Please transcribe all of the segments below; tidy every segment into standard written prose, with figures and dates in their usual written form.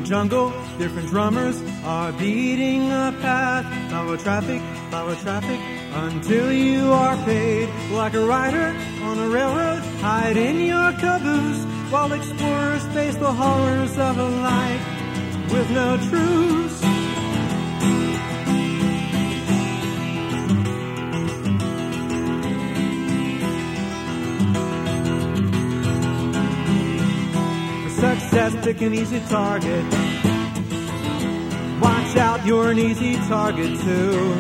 jungle, different drummers are beating a path. Follow traffic, until you are paid. Like a rider on a railroad, hide in your caboose, while explorers face the horrors of a life with no truce. Success, pick an easy target. Watch out, you're an easy target too.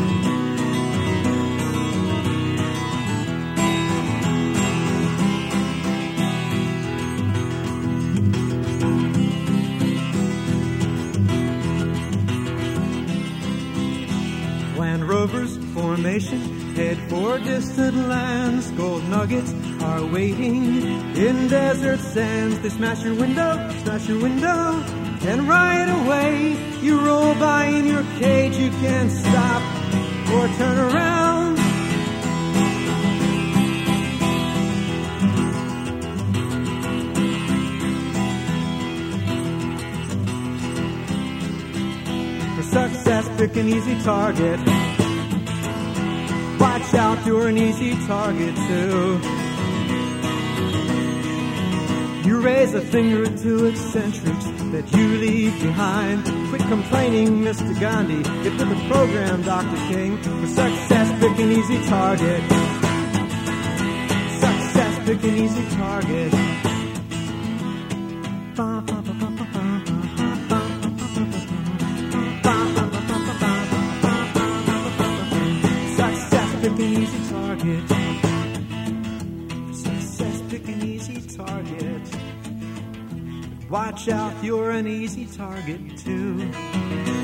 Land Rover's formation, head for distant lands. Gold nuggets are waiting in desert sands. They smash your window, and right away you roll by in your cage. You can't stop or turn around. For success, pick an easy target. Watch out, you're an easy target too. You raise a finger to eccentrics that you leave behind. Quit complaining, Mr. Gandhi. Get with the program, Dr. King. For success, pick an easy target. Success, pick an easy target. Success, pick an easy target. Success, pick an easy target. Watch out, you're an easy target too.